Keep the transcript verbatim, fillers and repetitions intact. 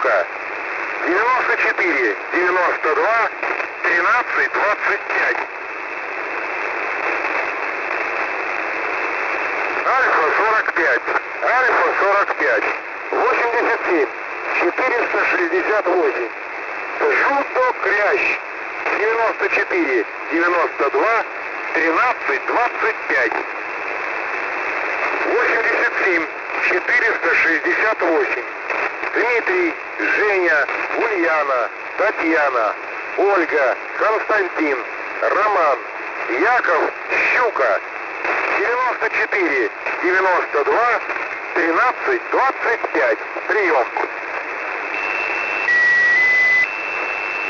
Щука. девяносто четыре, девяносто два, тринадцать, двадцать пять. Альфа сорок пять, Альфа сорок пять, восемьдесят семь, четыреста шестьдесят восемь. Жуток Крящ. девяносто четыре, девяносто два, тринадцать, двадцать пять. восемьдесят семь, четыреста шестьдесят восемь. Дмитрий, Женя, Ульяна, Татьяна, Ольга, Константин, Роман, Яков, Щука. девяносто четыре, девяносто два, тринадцать, двадцать пять. Прием.